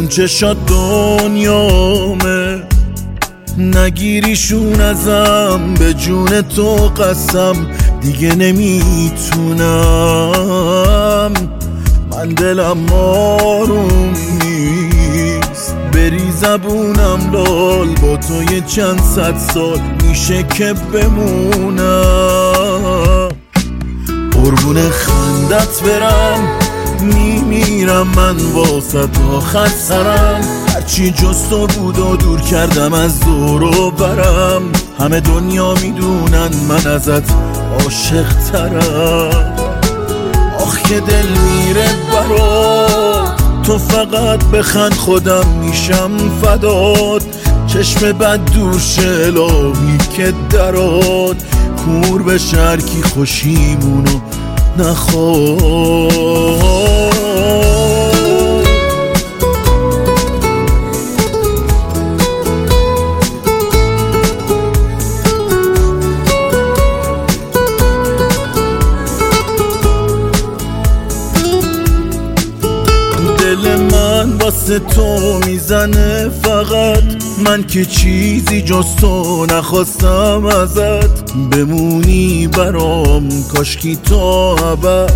چشات دنیامه، نگیریشون ازم، به جون تو قسم دیگه نمیتونم. من دلم آروم نیست، بری زبونم لال، با تو یه چند صد سال میشه که بمونم. قربون خندت برم، میمیرم من واسه آخر سرم. هرچی جز تو بود و دور کردم از دور و برم. همه دنیا میدونن من ازت عاشق ترم. آخ که دل میره برات، تو فقط بخند خودم میشم فدات. چشم بد دور شه الهی که درات، کور به شرکی خوشیمونو نخواد. دل من واسه تو میزنه فقط، من که چیزی جز تو نخواستم ازت. بمونی برام کاشکی تا ابد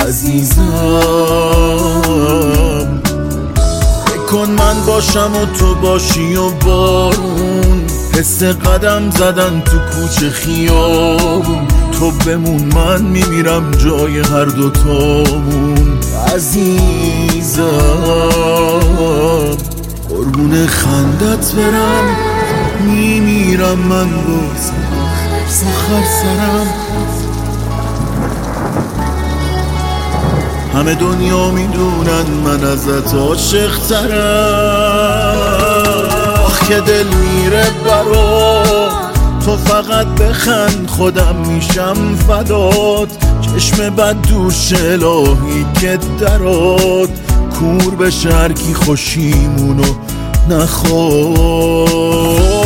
عزیزم. بکن من باشم و تو باشی و بارون، حس قدم زدن تو کوچه خیابون. تو بمون من میمیرم جای هر دوتامون عزیزم. قربون خندت برم، میمیرم من باز آخر سرم. همه دنیا میدونن من ازت عاشق ترم. آخ که دل میره برات، تو فقط بخند خودم میشم فدات. چشم بد دوش الهی که درات، کور به شرکی خوشیمونو نخواد.